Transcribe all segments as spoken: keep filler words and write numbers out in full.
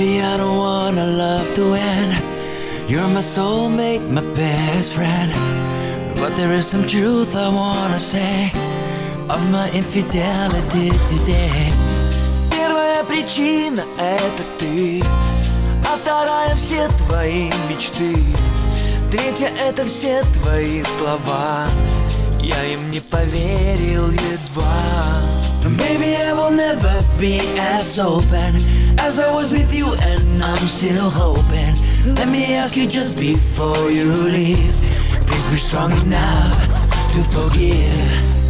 Baby, I don't wanna love to end. You're my soulmate, my best friend. But there is some truth I wanna say of my infidelity today. Первая причина — это ты, а вторая — все твои мечты. Третья — это все твои слова, я им не поверил едва. Maybe I will never be as open as I was with you, and I'm still hoping. Let me ask you just before you leave, please be strong enough to forgive.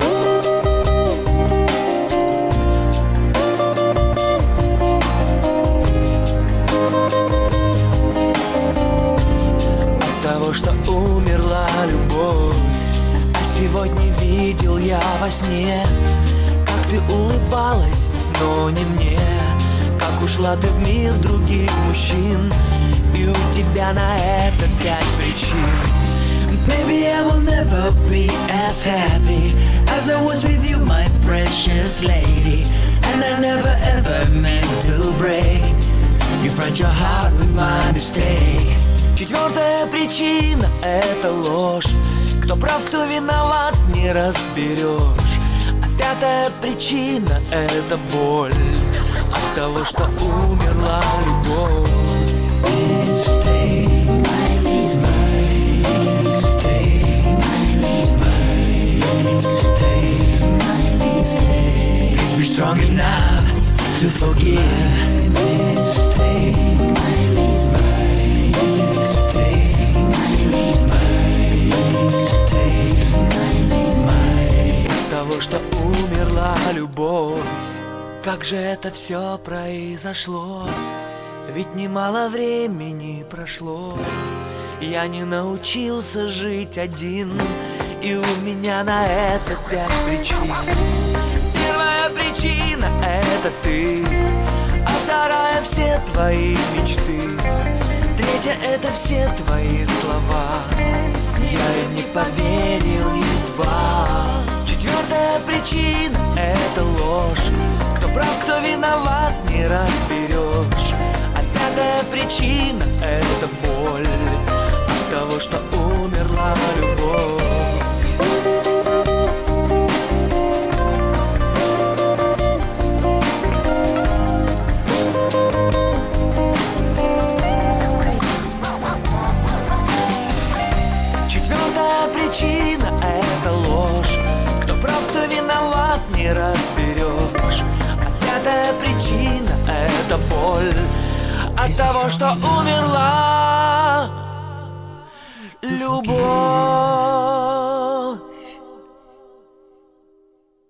От того, что умерла любовь, а сегодня видел я во сне, как ты улыбалась, но не мне, как ушла ты в мир других мужчин, и у тебя на это пять причин. Baby, I will never be as happy as I was with you, my precious lady. And I never ever meant to break your fragile heart with my mistake. Четвертая причина — это ложь. Кто прав, кто виноват, не разберешь. А пятая причина — это боль от того, что умерла любовь. Strong enough to forgive. My mistake, my mistake, my mistake, my mistake. От того, что умерла любовь, как же это все произошло? Ведь немало времени прошло. Я не научился жить один, и у меня на это пять причин. Первая причина — это ты, а вторая — все твои мечты. Третья — это все твои слова, я им не поверил едва. Четвертая причина — это ложь. Кто прав, кто виноват, не разберешь. А пятая причина — это боль от того, что умерла любовь. Причина — это ложь. Кто прав, кто виноват, не разберешь. А пятая причина — это боль от того, что умерла любовь.